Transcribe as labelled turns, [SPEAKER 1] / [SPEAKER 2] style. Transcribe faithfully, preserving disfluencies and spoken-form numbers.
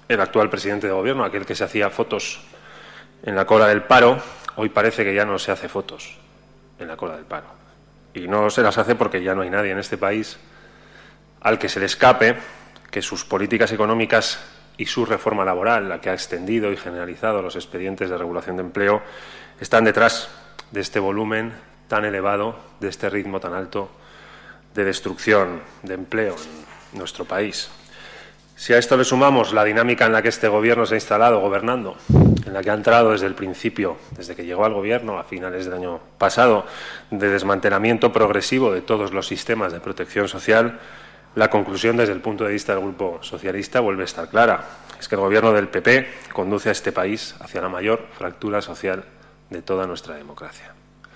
[SPEAKER 1] el actual presidente de gobierno, aquel que se hacía fotos en la cola del paro, hoy parece que ya no se hace fotos en la cola del paro. Y no se las hace porque ya no hay nadie en este país al que se le escape que sus políticas económicas y su reforma laboral, la que ha extendido y generalizado los expedientes de regulación de empleo, están detrás de este volumen tan elevado, de este ritmo tan alto de destrucción de empleo en nuestro país. Si a esto le sumamos la dinámica en la que este Gobierno se ha instalado gobernando, en la que ha entrado desde el principio, desde que llegó al Gobierno a finales del año pasado, de desmantelamiento progresivo de todos los sistemas de protección social, la conclusión desde el punto de vista del Grupo Socialista vuelve a estar clara. Es que el Gobierno del P P conduce a este país hacia la mayor fractura social de toda nuestra democracia.